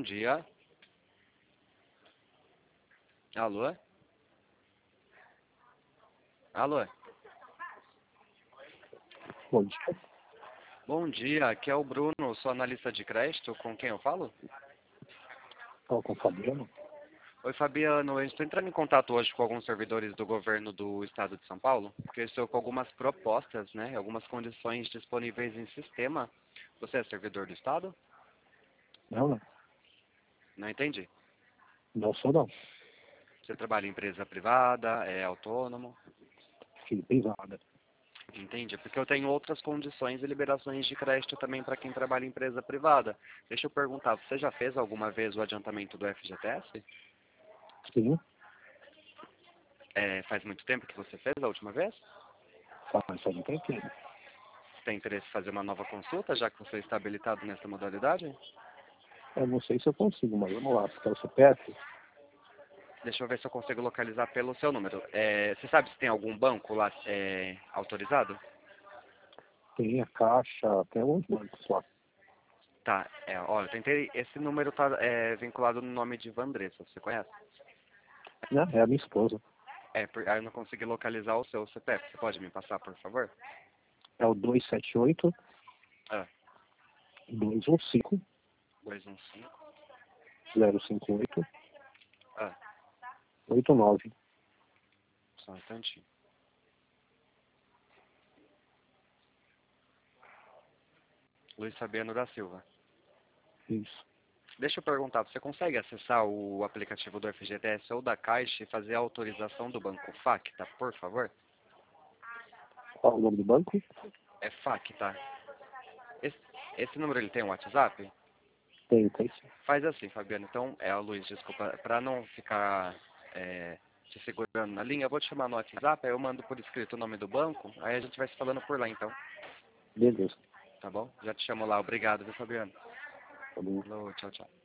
dia. Alô? Alô? Bom dia. Bom dia, aqui é o Bruno, sou analista de crédito, com quem eu falo? Estou com o Fabiano. Oi, Fabiano, eu estou entrando em contato hoje com alguns servidores do governo do estado de São Paulo, porque eu estou com algumas propostas, né, algumas condições disponíveis em sistema. Você é servidor do estado? Não. Não entendi. Não sou não. Você trabalha em empresa privada, é autônomo? Filho privada. Entendi, porque eu tenho outras condições e liberações de crédito também para quem trabalha em empresa privada. Deixa eu perguntar, você já fez alguma vez o adiantamento do FGTS? Sim, Faz muito tempo que você fez a última vez? faz um tempinho. Você tem interesse em fazer uma nova consulta, já que você está habilitado nessa modalidade? Eu não sei se eu consigo, mas vamos lá. Você quer o CPF? Deixa eu ver se eu consigo localizar pelo seu número. Você sabe se tem algum banco lá autorizado? Tem a Caixa, tem alguns bancos lá. Tá, olha, eu tentei. Esse número está vinculado no nome de Vandressa, você conhece? Né? É a minha esposa. Aí eu não consegui localizar o seu CPF. Você pode me passar, por favor? É o 278 Ah, 215 215. 058 Ah, 89. só um instantinho. Luiz Fabiano da Silva. Isso. Deixa eu perguntar, você consegue acessar o aplicativo do FGTS ou da Caixa e fazer a autorização do banco Facta, por favor? Qual o nome do banco? É Facta. Esse número ele tem um WhatsApp? Tem sim. Faz assim, Fabiano. Então, Luiz, desculpa, para não ficar te segurando na linha, eu vou te chamar no WhatsApp, aí eu mando por escrito o nome do banco, aí a gente vai se falando por lá, então. Beleza. Tá bom? Já te chamo lá. Obrigado, viu, Fabiano? Tá bom. Falou, tchau, tchau.